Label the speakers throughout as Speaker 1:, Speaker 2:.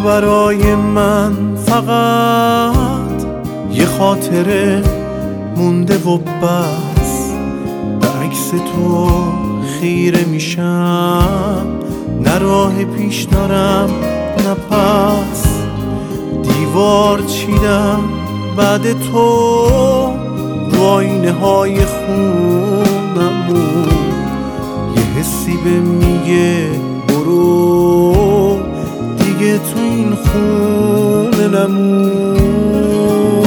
Speaker 1: برای من فقط یه خاطره مونده و بس، به عکس تو خیره میشم، نه راه پیش دارم نه پس. دیوار چیدم بعد تو رو آینه های خونمون، یه حسی به میگه برو دیگه تو این خونه نمون.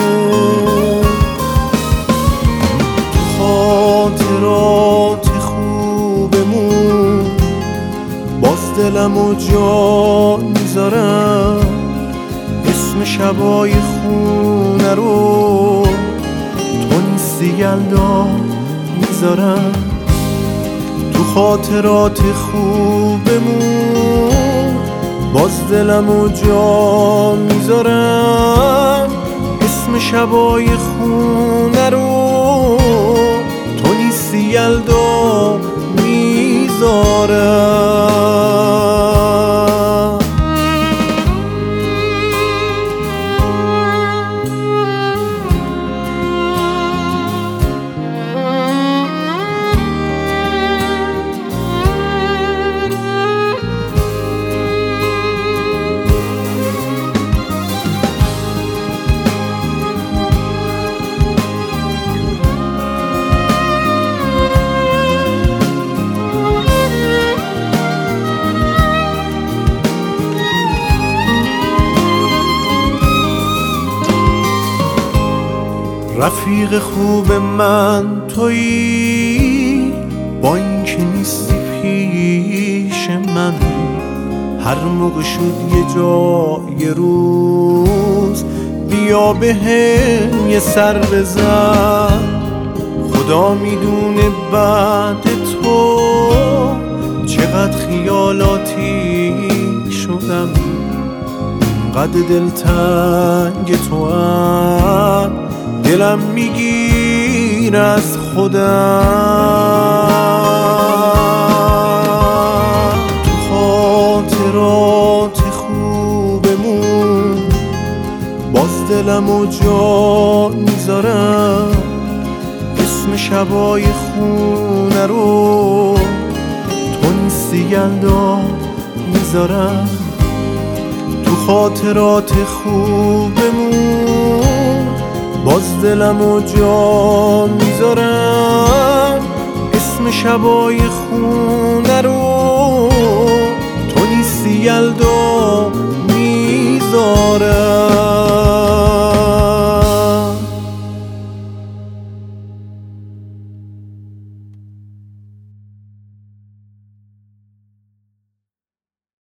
Speaker 1: خاطرات خوبمون باز دلمو جا میذارم، اسم شبای خونه رو تو نیستی یلدا میذارم. تو خاطرات خوبمون باز دلمو جا میذارم، اسم شبای خونه رو تو نیستی یلدا میذارم. رفیق خوب من تویی، با این که نیستی پیش من، هر موقع شد یه جا یه روز بیا بهم یه سر بزن. خدا میدونه بعد تو چقدر خیالاتی شدم، قد دلتنگ تو هم دلم میگیر از خودم. تو خاطرات خوبمون باز دلمو جا میذارم، اسم شبای خونه رو تو نیستی یلدا میذارم. تو خاطرات خوبمون باز دلمو جا میذارم، اسم شبای خونه رو تو نیستی یلدا